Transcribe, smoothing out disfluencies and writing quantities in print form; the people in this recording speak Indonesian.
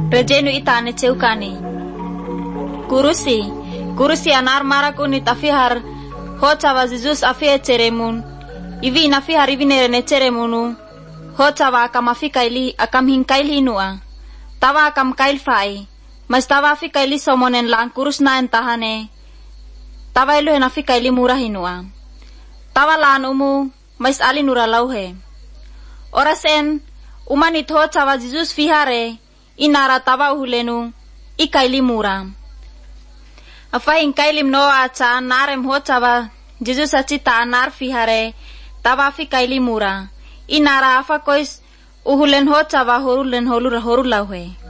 rejenu itane ceukani. Kurusi anar marakuni tafihar hocawa Jesus afie ceremun. Ivi nafihar ivi nerene ceremunu. Hocawa akam afikaili akam hinkaili nua. Tawa akam kail fai. Mas tawa afikaili somonen lang kurus na entahane. Tawa ilu afikaili murahinua. Tawa laan umu mas ali nura lauhe. Orasen umanit hocawa Jesus fihare. Inara tawa uhulenu ikaili mura. Afahin kailim noa ca narem hocawa Jesus acita anar fihare tawa fi kaili mura. Inara afa kois uhulen hocawa horulen holura horulauhe.